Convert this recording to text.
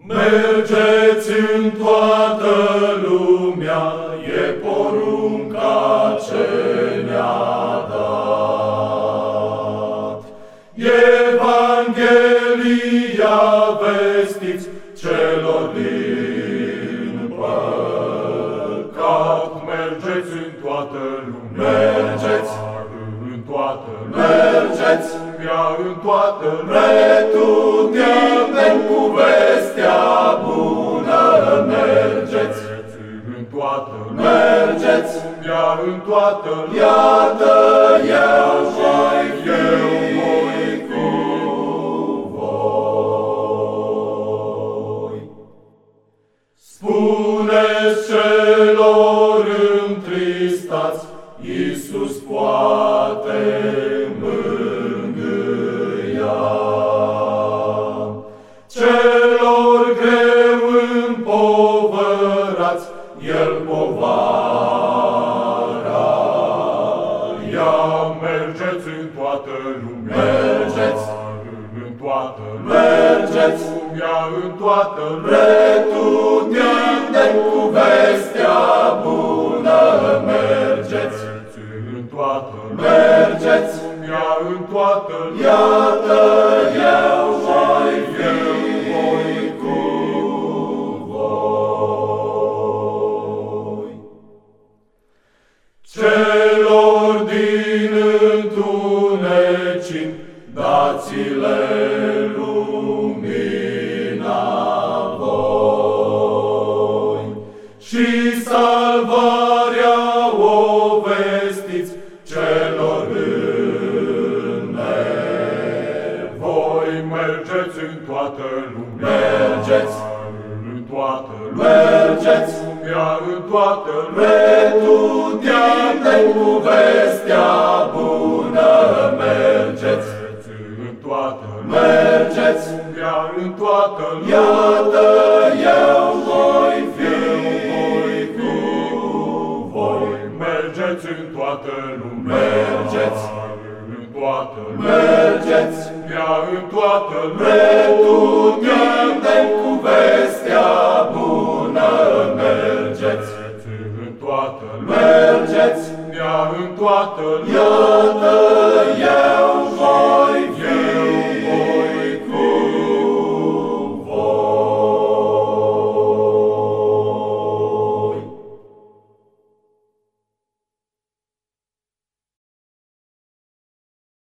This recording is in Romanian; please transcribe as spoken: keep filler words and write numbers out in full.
Mergeți în toată lumea, e porunca ce ne-a dat. Evanghelia vestiți celor din păcat. Mergeți în toată lumea, mergeți în toată lumea, mergeți în toată lumea, pretutindeni cu vestea bună. Mergeți în toată lumea, mergeți în toată lumea, iată eu voi fi cu voi. Spuneți celor întristați, Iisus poate mângâia. Celor greu împovărați, El povara ia. Mergeți în toată lumea, mergeți în toată lumea, mergeți în toată lumea, pretutindeni cu vestea bună. Mergeți în toată lumea, mergeți în toată lumea, iată eu voi fi cu voi. Celor din întunecimi, dați-le lumina voi, și salvarea o vestiți celor în nevoi. Mergeți în toată lumea, mergeți în toată lumea, mergeți în toată lumea, pretutindeni cu vestea bună. Mergeți în toată lumea, mergeți în toată lumea, iată eu voi fi cu voi. Mergeți în toată lumea, mergeți în toată lumea, mergeți în toată lumea, pretutindeni cu vestea bună. Mergeți în toată lumea, mergeți în toată lumea, iată eu